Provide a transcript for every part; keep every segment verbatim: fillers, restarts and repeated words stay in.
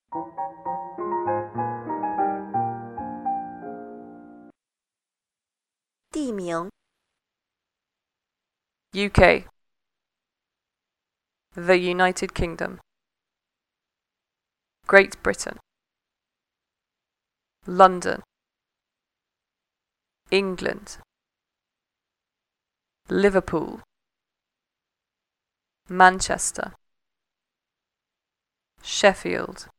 地名 U K, The United Kingdom, Great Britain, London, England, Liverpool, Manchester, Sheffield,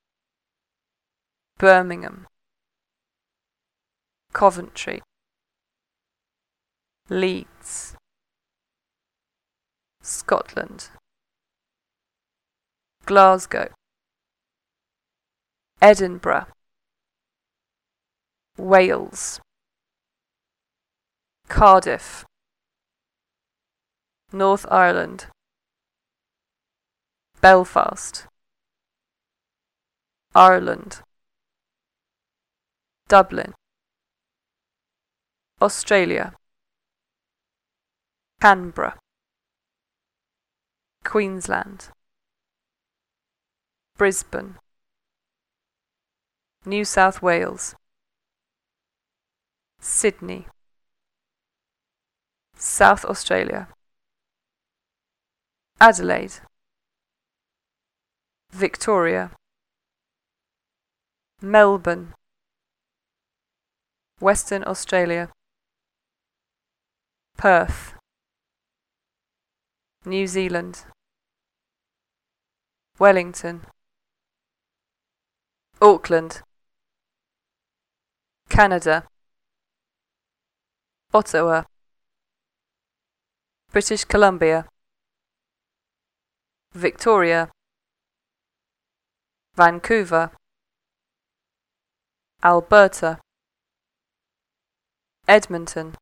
Birmingham, Coventry, Leeds, Scotland, Glasgow, Edinburgh, Wales, Cardiff, North Ireland, Belfast, Ireland, Dublin, Australia, Canberra, Queensland, Brisbane, New South Wales, Sydney, South Australia, Adelaide, Victoria, Melbourne, Western Australia, Perth, New Zealand, Wellington, Auckland, Canada, Ottawa, British Columbia, Victoria, Vancouver, Alberta, Edmonton,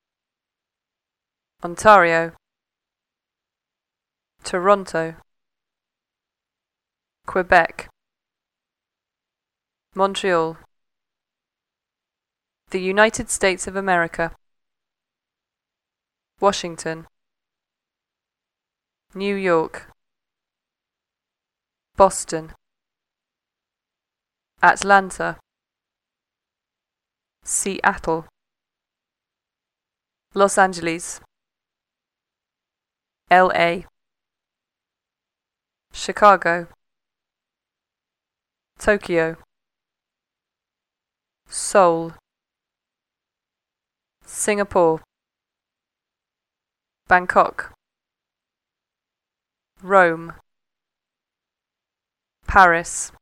Ontario, Toronto, Quebec, Montreal, the United States of America, Washington, New York, Boston, Atlanta, Seattle, Los Angeles, L A, Chicago, Tokyo, Seoul, Singapore, Bangkok, Rome, Paris,